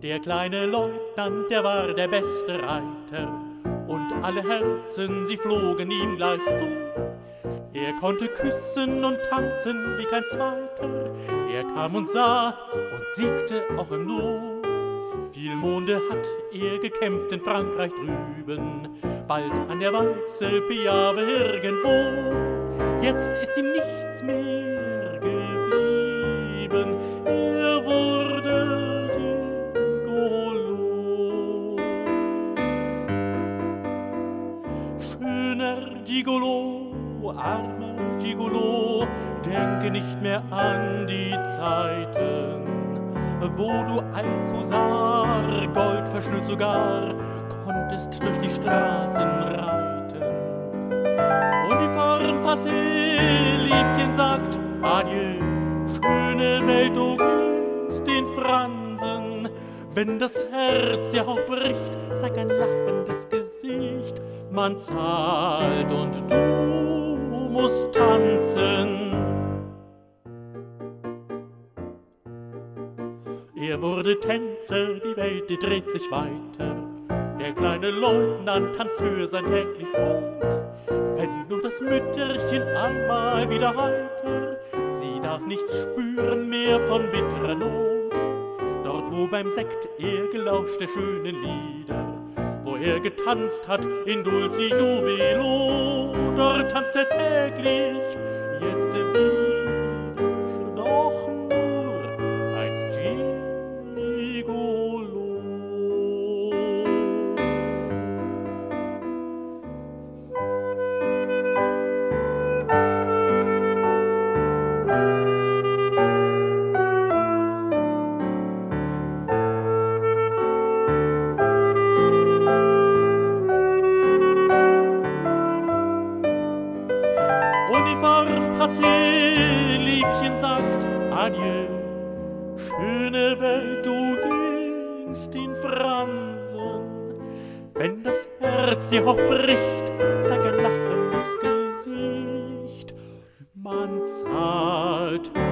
Der kleine Leutnant, der war der beste Reiter, und alle Herzen, sie flogen ihm gleich zu. Er konnte küssen und tanzen wie kein zweiter, er kam und sah und siegte auch im Nu. Viel Monde hat er gekämpft in Frankreich drüben, bald an der Weichsel, Piave irgendwo. Jetzt ist ihm nichts mehr geblieben, er wurde Gigolo. Schöner Gigolo, armer Gigolo, denke nicht mehr an die Zeiten, wo du Althusar, Gold verschnürt sogar, konntest durch die Straßen reiten. Uniform passé, Liebchen sagt Adieu, schöne Welt, du gingst den Fransen. Wenn das Herz dir auch bricht, zeig ein lachendes Gesicht, man zahlt und du musst tanzen. Er wurde Tänzer, die Welt, die dreht sich weiter. Der kleine Leutnant tanzt für sein täglich Brot. Wenn nur das Mütterchen einmal wieder heiter, sie darf nichts spüren mehr von bitterer Not. Dort, wo beim Sekt er gelauscht der schönen Lieder, wo er getanzt hat in Dulci Jubilo, dort tanzt er täglich, jetzt wieder, doch nur als Gigolo. Uniform passé, Liebchen sagt Adieu, schöne Welt, du gingst in Fransen. Wenn das Herz dir auch bricht, zeig ein lachendes Gesicht, man zahlt